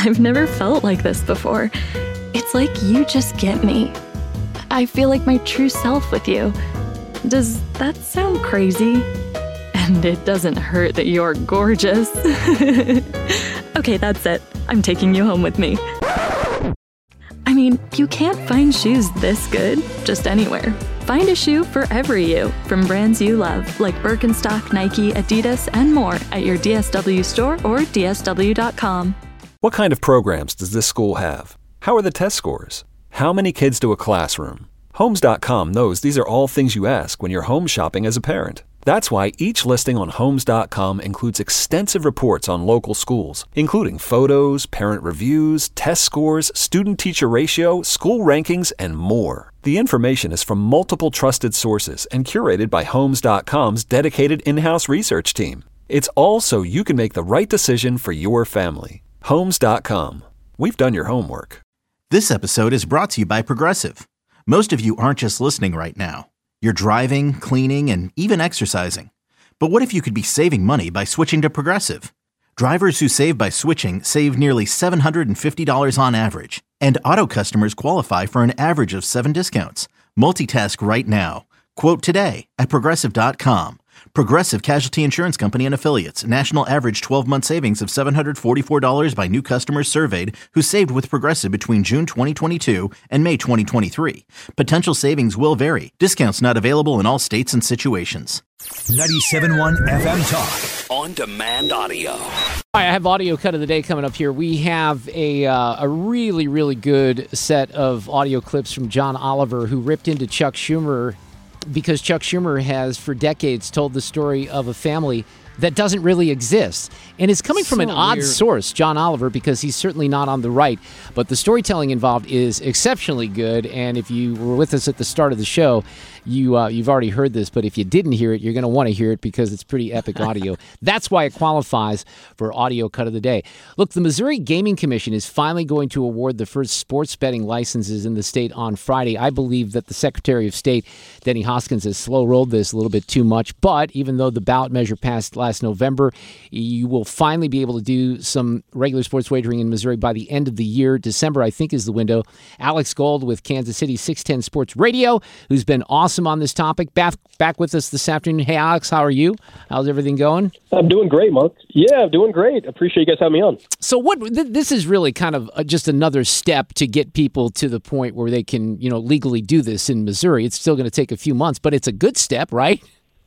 I've never felt like this before. It's like you just get me. I feel like my true self with you. Does that sound crazy? And it doesn't hurt that you're gorgeous. Okay, that's it. I'm taking you home with me. I mean, you can't find shoes this good just anywhere. Find a shoe for every you from brands you love, like Birkenstock, Nike, Adidas, and more at your DSW store or dsw.com. What kind of programs does this school have? How are the test scores? How many kids do a classroom? Homes.com knows these are all things you ask when you're home shopping as a parent. That's why each listing on Homes.com includes extensive reports on local schools, including photos, parent reviews, test scores, student-teacher ratio, school rankings, and more. The information is from multiple trusted sources and curated by Homes.com's dedicated in-house research team. It's all so you can make the right decision for your family. Homes.com. We've done your homework. This episode is brought to you by Progressive. Most of you aren't just listening right now. You're driving, cleaning, and even exercising. But what if you could be saving money by switching to Progressive? Drivers who save by switching save nearly $750 on average. And auto customers qualify for an average of 7 discounts. Multitask right now. Quote today at Progressive.com. Progressive Casualty Insurance Company and Affiliates. National average 12-month savings of $744 by new customers surveyed who saved with Progressive between June 2022 and May 2023. Potential savings will vary. Discounts not available in all states and situations. 97.1 FM Talk. On-demand audio. All right, I have audio cut of the day coming up here. We have a really, really good set of audio clips from John Oliver, who ripped into Chuck Schumer because Chuck Schumer has for decades told the story of a family that doesn't really exist. And it's coming from an odd source, John Oliver, because he's certainly not on the right. But the storytelling involved is exceptionally good. And if you were with us at the start of the show, you've already heard this. But if you didn't hear it, you're going to want to hear it because it's pretty epic audio. That's why it qualifies for audio cut of the day. Look, the Missouri Gaming Commission is finally going to award the first sports betting licenses in the state on Friday. I believe that the Secretary of State, Denny Hoskins, has slow-rolled this a little bit too much. But even though the ballot measure passed last November, you will finally be able to do some regular sports wagering in Missouri by the end of the year. December, I think, is the window. Alex Gold with Kansas City 610 Sports Radio, who's been awesome on this topic. Back with us this afternoon. Hey, Alex, how are you? How's everything going? I'm doing great, Mark. Yeah, I'm doing great. Appreciate you guys having me on. So this is really kind of just another step to get people to the point where they can, legally do this in Missouri. It's still going to take a few months, but it's a good step, right?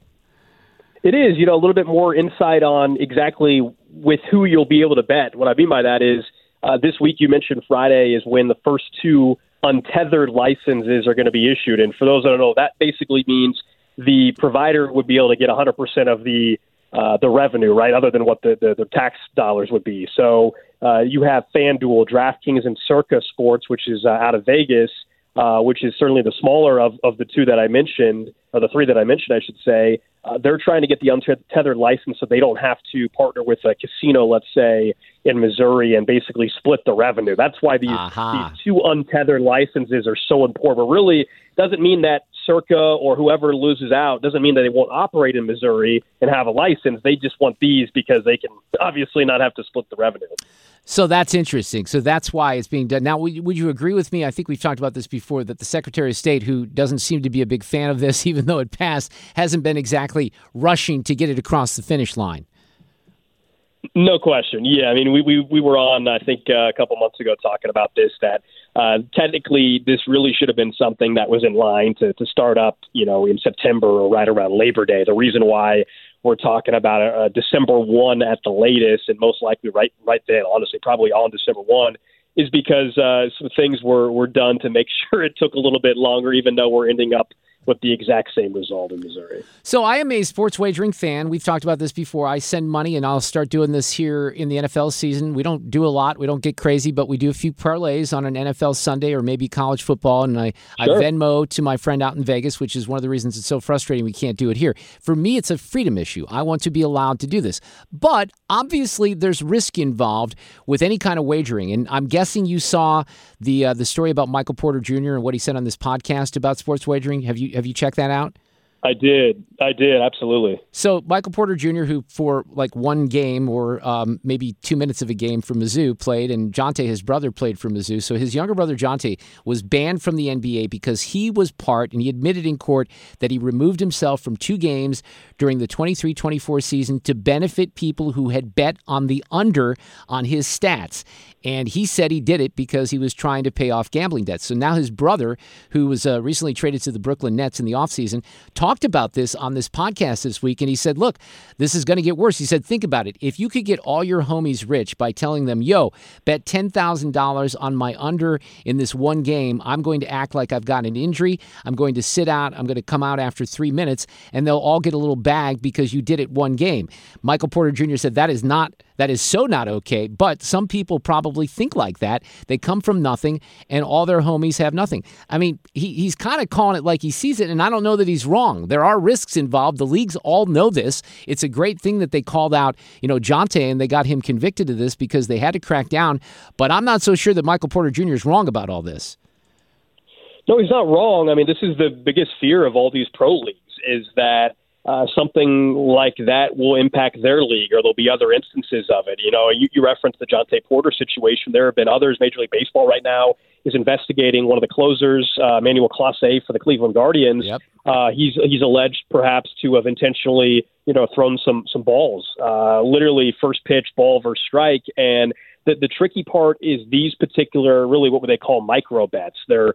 It is, a little bit more insight on exactly with who you'll be able to bet. What I mean by that is this week you mentioned Friday is when the first 2 untethered licenses are going to be issued. And for those that don't know, that basically means the provider would be able to get 100% of the revenue, right, other than what the tax dollars would be. So you have FanDuel, DraftKings, and Circa Sports, which is out of Vegas, which is certainly the smaller of the 2 that I mentioned, or the 3 that I mentioned, I should say. They're trying to get the untethered license so they don't have to partner with a casino, let's say, in Missouri and basically split the revenue. That's why these 2 untethered licenses are so important. But really, doesn't mean that Circa or whoever loses out doesn't mean that they won't operate in Missouri and have a license. They just want these because they can obviously not have to split the revenue. So that's interesting. So that's why it's being done. Now, would you agree with me? I think we've talked about this before, that the Secretary of State, who doesn't seem to be a big fan of this, even though it passed, hasn't been exactly rushing to get it across the finish line. No question. Yeah, I mean, we were on, I think, a couple months ago talking about this, that technically this really should have been something that was in line to start up, in September or right around Labor Day. The reason why we're talking about December 1 at the latest, and most likely right then, honestly, probably on December 1, is because some things were done to make sure it took a little bit longer, even though we're ending up with the exact same result in Missouri. So I am a sports wagering fan. We've talked about this before. I send money, and I'll start doing this here in the NFL season. We don't do a lot. We don't get crazy, but we do a few parlays on an NFL Sunday or maybe college football, and I Venmo to my friend out in Vegas, which is one of the reasons it's so frustrating we can't do it here. For me, it's a freedom issue. I want to be allowed to do this. But obviously, there's risk involved with any kind of wagering, and I'm guessing you saw the story about Michael Porter Jr. and what he said on this podcast about sports wagering. Have you checked that out? I did, absolutely. So Michael Porter Jr., who for like one game or maybe 2 minutes of a game for Mizzou played, and Jonte, his brother, played for Mizzou. So his younger brother, Jonte, was banned from the NBA because he was part, and he admitted in court that he removed himself from 2 games during the 23-24 season to benefit people who had bet on the under on his stats. And he said he did it because he was trying to pay off gambling debts. So now his brother, who was recently traded to the Brooklyn Nets in the offseason, talked about this on this podcast this week. And he said, look, this is going to get worse. He said, think about it. If you could get all your homies rich by telling them, yo, bet $10,000 on my under in this one game, I'm going to act like I've got an injury. I'm going to sit out. I'm going to come out after 3 minutes, and they'll all get a little bag because you did it one game. Michael Porter Jr. said that is so not okay, but some people probably think like that. They come from nothing, and all their homies have nothing. I mean, he's kind of calling it like he sees it, and I don't know that he's wrong. There are risks involved. The leagues all know this. It's a great thing that they called out, Jonte, and they got him convicted of this because they had to crack down, but I'm not so sure that Michael Porter Jr. is wrong about all this. No, he's not wrong. I mean, this is the biggest fear of all these pro leagues is that something like that will impact their league, or there'll be other instances of it. You referenced the Jonte Porter situation. There have been others. Major League Baseball right now is investigating one of the closers, Manuel Clase for the Cleveland Guardians. Yep. He's alleged perhaps to have intentionally, thrown some balls, literally first pitch, ball versus strike. And the tricky part is these particular, really what would they call micro bets. They're,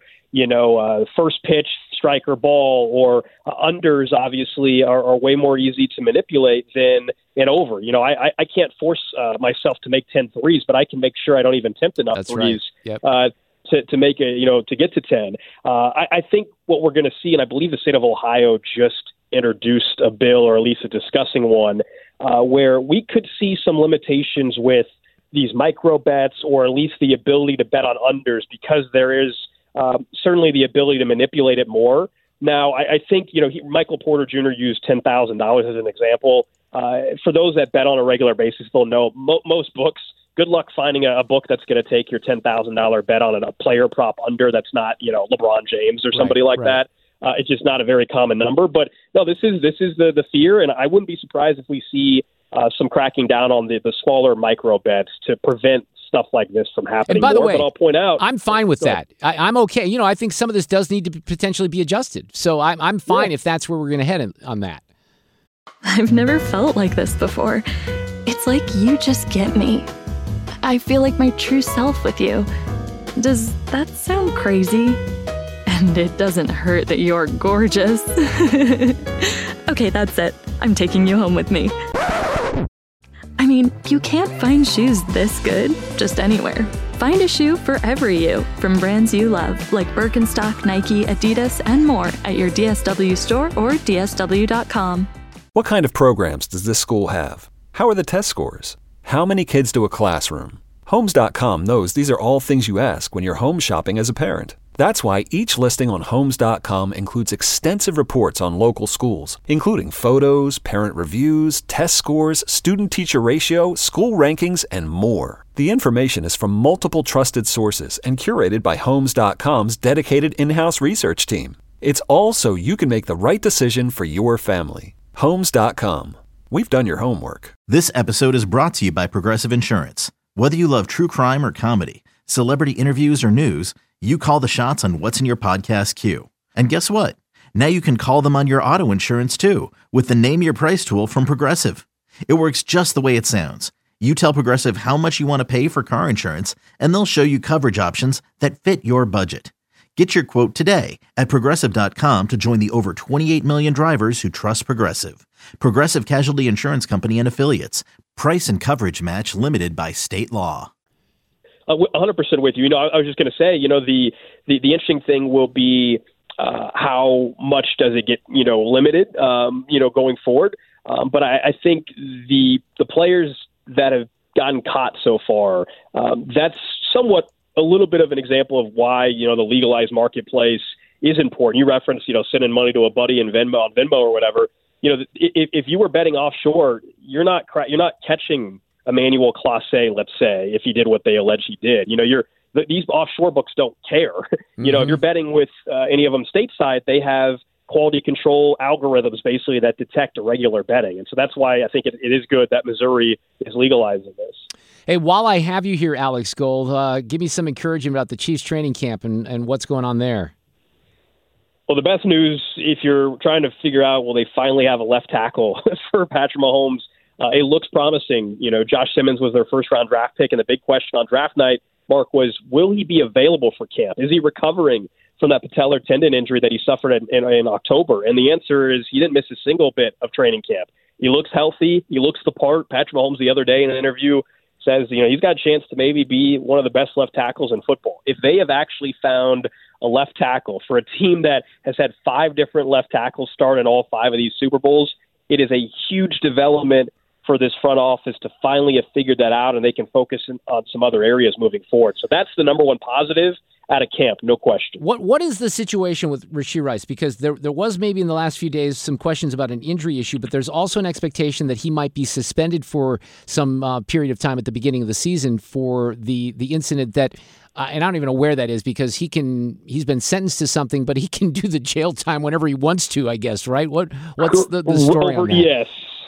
first pitch, striker, ball, or unders obviously are way more easy to manipulate than an over. I can't force myself to make 10 threes, but I can make sure I don't even attempt enough threes. Right. Yep. To make to get to 10. I think what we're going to see, and I believe the state of Ohio just introduced a bill, or at least a discussing one, where we could see some limitations with these micro bets, or at least the ability to bet on unders, because there is certainly the ability to manipulate it more. Now, I think, Michael Porter Jr. used $10,000 as an example. For those that bet on a regular basis, they'll know most books, good luck finding a book that's going to take your $10,000 bet on a player prop under that's not, LeBron James or somebody like that. It's just not a very common number. But no, this is the fear, and I wouldn't be surprised if we see some cracking down on the smaller micro bets to prevent stuff like this from happening. And by the way, but I'll point out, I'm fine with that. I'm okay. I think some of this does need to potentially be adjusted. So I'm fine if that's where we're going to head on that. I've never felt like this before. It's like you just get me. I feel like my true self with you. Does that sound crazy? And it doesn't hurt that you're gorgeous. Okay, that's it. I'm taking you home with me. I mean, you can't find shoes this good just anywhere. Find a shoe for every you from brands you love, like Birkenstock, Nike, Adidas, and more at your DSW store or DSW.com. What kind of programs does this school have? How are the test scores? How many kids do a classroom? Homes.com knows these are all things you ask when you're home shopping as a parent. That's why each listing on Homes.com includes extensive reports on local schools, including photos, parent reviews, test scores, student-teacher ratio, school rankings, and more. The information is from multiple trusted sources and curated by Homes.com's dedicated in-house research team. It's all so you can make the right decision for your family. Homes.com. We've done your homework. This episode is brought to you by Progressive Insurance. Whether you love true crime or comedy, celebrity interviews or news, you call the shots on what's in your podcast queue. And guess what? Now you can call them on your auto insurance too with the Name Your Price tool from Progressive. It works just the way it sounds. You tell Progressive how much you want to pay for car insurance, and they'll show you coverage options that fit your budget. Get your quote today at Progressive.com to join the over 28 million drivers who trust Progressive. Progressive Casualty Insurance Company and Affiliates. Price and coverage match limited by state law. 100% with you. I was just going to say, the interesting thing will be how much does it get, limited, going forward. But I think the players that have gotten caught so far, that's somewhat a little bit of an example of why, the legalized marketplace is important. You referenced, sending money to a buddy on Venmo or whatever. If you were betting offshore, you're not catching Emmanuel Clase, let's say, if he did what they allege he did. These offshore books don't care. If you're betting with any of them stateside, they have quality control algorithms basically that detect irregular betting. And so that's why I think it is good that Missouri is legalizing this. Hey, while I have you here, Alex Gold, give me some encouragement about the Chiefs training camp and what's going on there. Well, the best news, if you're trying to figure out, will they finally have a left tackle for Patrick Mahomes, it looks promising. You know, Josh Simmons was their first-round draft pick, and the big question on draft night, Mark, was will he be available for camp? Is he recovering from that patellar tendon injury that he suffered in October? And the answer is he didn't miss a single bit of training camp. He looks healthy. He looks the part. Patrick Mahomes the other day in an interview says, you know, he's got a chance to maybe be one of the best left tackles in football. If they have actually found a left tackle for a team that has had 5 different left tackles start in all 5 of these Super Bowls, it is a huge development for this front office to finally have figured that out, and they can focus on some other areas moving forward. So that's the number one positive out of camp, no question. What is the situation with Rashee Rice? Because there was maybe in the last few days some questions about an injury issue, but there's also an expectation that he might be suspended for some period of time at the beginning of the season for the incident that, and I don't even know where that is because he's been sentenced to something, but he can do the jail time whenever he wants to, I guess, right? What's the story on that? Yes.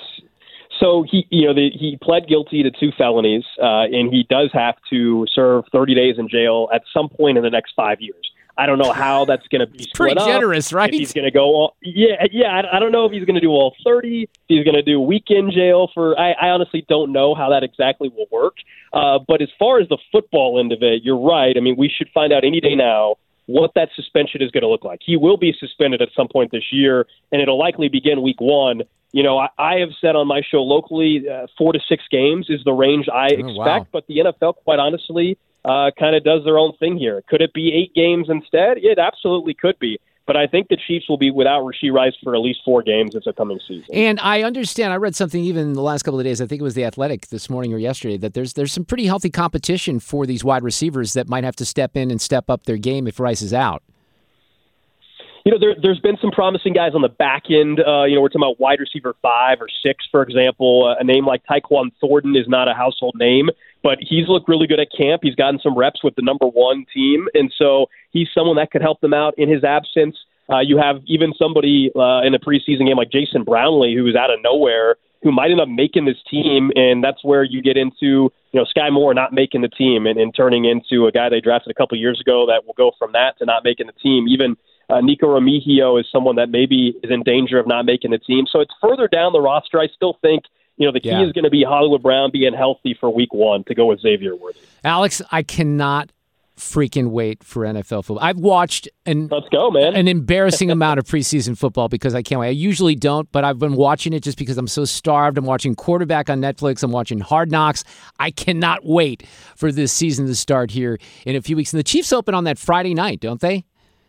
So he pled guilty to 2 felonies, and he does have to serve 30 days in jail at some point in the next 5 years. I don't know how that's going to be split pretty generous, up, right? If he's going to go all, I don't know if he's going to do all 30. If he's going to do weekend jail for. I honestly don't know how that exactly will work. But as far as the football end of it, you're right. I mean, we should find out any day now what that suspension is going to look like. He will be suspended at some point this year, and it'll likely begin week 1. You know, I have said on my show locally, 4 to 6 games is the range I expect, wow. But the NFL, quite honestly, kind of does their own thing here. Could it be 8 games instead? It absolutely could be. But I think the Chiefs will be without Rashee Rice for at least 4 games this upcoming season. And I understand, I read something even in the last couple of days, I think it was The Athletic this morning or yesterday, that there's some pretty healthy competition for these wide receivers that might have to step in and step up their game if Rice is out. You know, there's been some promising guys on the back end. We're talking about wide receiver 5 or 6, for example. A name like Tyquan Thornton is not a household name, but he's looked really good at camp. He's gotten some reps with the number 1 team, and so he's someone that could help them out in his absence. You have even somebody in a preseason game like Jason Brownlee, who is out of nowhere, who might end up making this team, and that's where you get into, Sky Moore not making the team and turning into a guy they drafted a couple years ago that will go from that to not making the team. Even Nico Remigio is someone that maybe is in danger of not making the team. So it's further down the roster. I still think, the key is going to be Hollywood Brown being healthy for week 1 to go with Xavier Worthy. Alex, I cannot freaking wait for NFL football. I've watched Let's go, man. an embarrassing amount of preseason football because I can't wait. I usually don't, but I've been watching it just because I'm so starved. I'm watching Quarterback on Netflix. I'm watching Hard Knocks. I cannot wait for this season to start here in a few weeks. And the Chiefs open on that Friday night, don't they?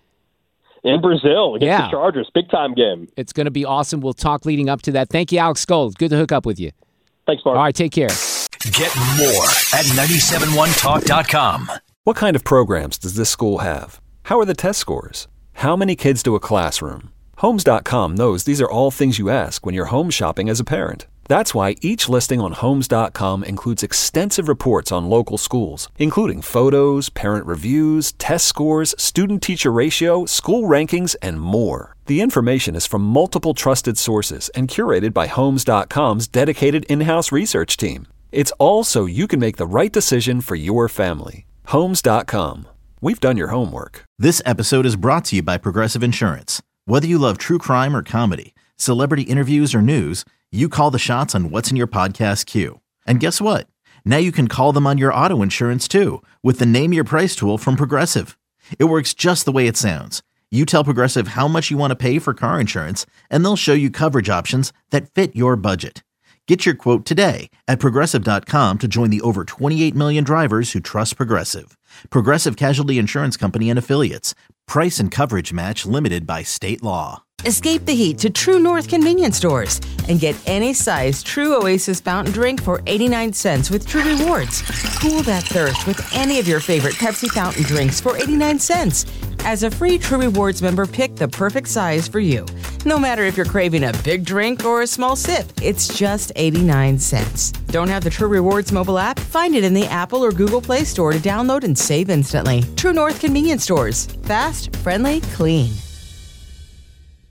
In Brazil against the Chargers. Big-time game. It's going to be awesome. We'll talk leading up to that. Thank you, Alex Gold. Good to hook up with you. Thanks, Mark. All right, take care. Get more at 971talk.com. What kind of programs does this school have? How are the test scores? How many kids do a classroom? Homes.com knows these are all things you ask when you're home shopping as a parent. That's why each listing on Homes.com includes extensive reports on local schools, including photos, parent reviews, test scores, student-teacher ratio, school rankings, and more. The information is from multiple trusted sources and curated by Homes.com's dedicated in-house research team. It's all so you can make the right decision for your family. Homes.com. We've done your homework. This episode is brought to you by Progressive Insurance. Whether you love true crime or comedy, celebrity interviews or news, you call the shots on what's in your podcast queue. And guess what? Now you can call them on your auto insurance too with the Name Your Price tool from Progressive. It works just the way it sounds. You tell Progressive how much you want to pay for car insurance, and they'll show you coverage options that fit your budget. Get your quote today at Progressive.com to join the over 28 million drivers who trust Progressive. Progressive Casualty Insurance Company and Affiliates. Price and coverage match limited by state law. Escape the heat to True North convenience stores and get any size True Oasis fountain drink for 89 cents with True Rewards. Cool that thirst with any of your favorite Pepsi fountain drinks for 89 cents. As a free True Rewards member, pick the perfect size for you. No matter if you're craving a big drink or a small sip, it's just 89 cents. Don't have the True Rewards mobile app? Find it in the Apple or Google Play Store to download and save instantly. True North convenience stores. Fast, friendly, clean.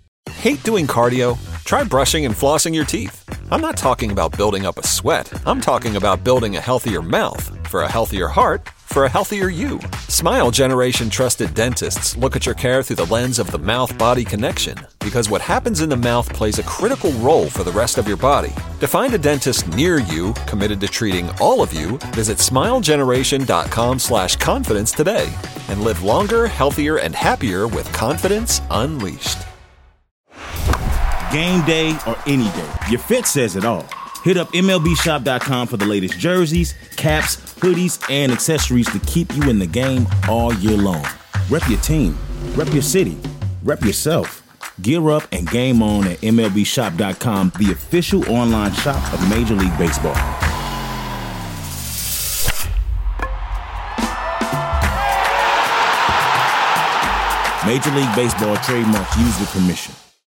Hate doing cardio? Try brushing and flossing your teeth. I'm not talking about building up a sweat. I'm talking about building a healthier mouth for a healthier heart for a healthier you. Smile Generation trusted dentists look at your care through the lens of the mouth-body connection, because what happens in the mouth plays a critical role for the rest of your body. To find a dentist near you committed to treating all of you, visit smilegeneration.com/confidence today and live longer, healthier, and happier with confidence unleashed. Game day or any day, your fit says it all. Hit up MLBshop.com for the latest jerseys, caps, hoodies, and accessories to keep you in the game all year long. Rep your team, rep your city, rep yourself. Gear up and game on at MLBshop.com, the official online shop of Major League Baseball. Major League Baseball trademarks used with permission.